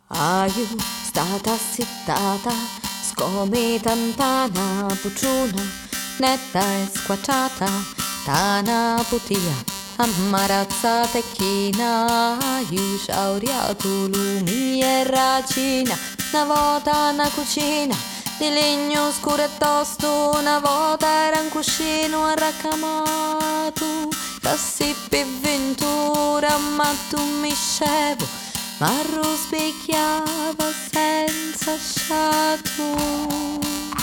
Aju stata sittata, scomitantana, pucciuna, netta e squacciata, tana putia, ammarazzata e china, aju sciauriato lumi e racina, una volta una cucina, di legno scuro e tosto, una volta era un cuscino arracamato, tassi per ventura, ma tu mi scevo, ma rospecchiava senza sciato.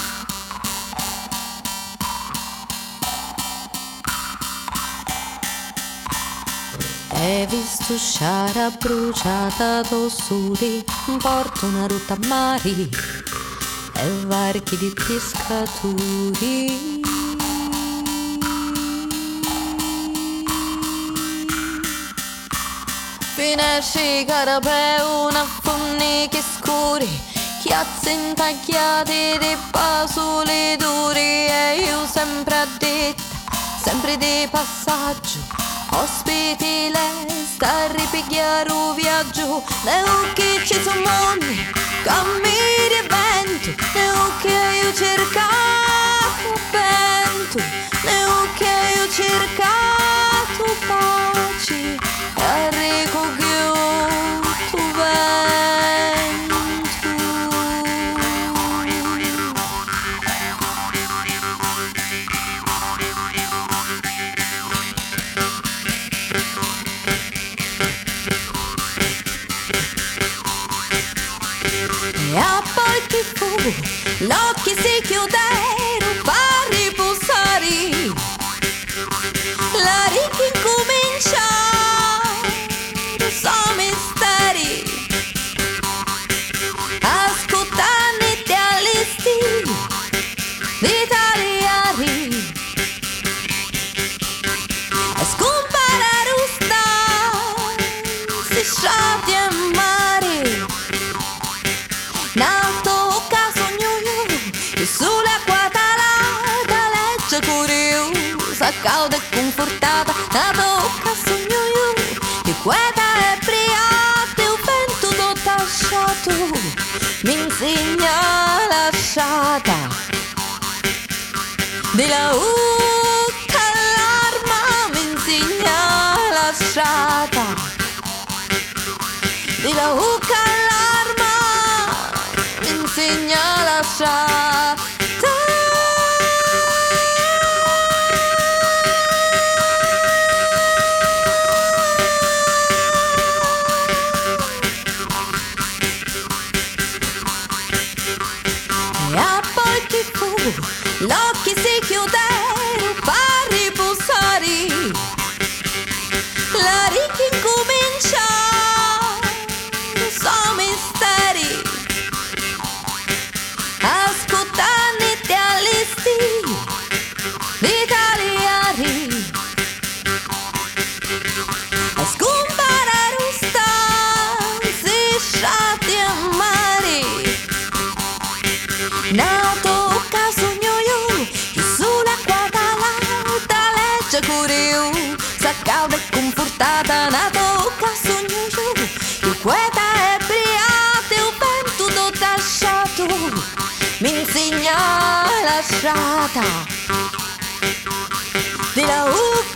Hai visto sciara bruciata d'ossuri, un porto, una rotta a mari e varchi di pescatori. Finesci carapè, una funniche scuri, chiazze intagliate di pasoli duri, e io sempre addetta, sempre di passaggio, ospiti l'est a ripigliare un viaggio, le occhi ci sono mondi, cammini e vento, le occhi io cercato vento, le occhi io cercato pace, e arrivo tu vento. E a poi che fu, l'occhio si chiudero per riposare, la ricca incomincia, so misteri, ascoltane te all'esti di tagliari, e scompare rusta, si scioglie in mare, nato caso gnugno, e sull'acqua talata legge curiosa, calda e confortata, nato caso gnugno, e queta e briata, il vento tutto asciato, mi insegna lasciata, di la ucca all'arma, mi insegna lasciata, di la ucca all'arma, mi insegna lasciata. E a poi che fu, l'occhio si chiudero per riposare, la ricca incomincia, so misteri, ascoltane te all'esti di tagliari, e scompare rusta, si sciatti a mare, nato caso gnogno, che sull'acqua talata legge curiosa, calda e confortata, nato caso gnogno, che queta e briata, il vento tutto asciato, mi insegna lasciata, di la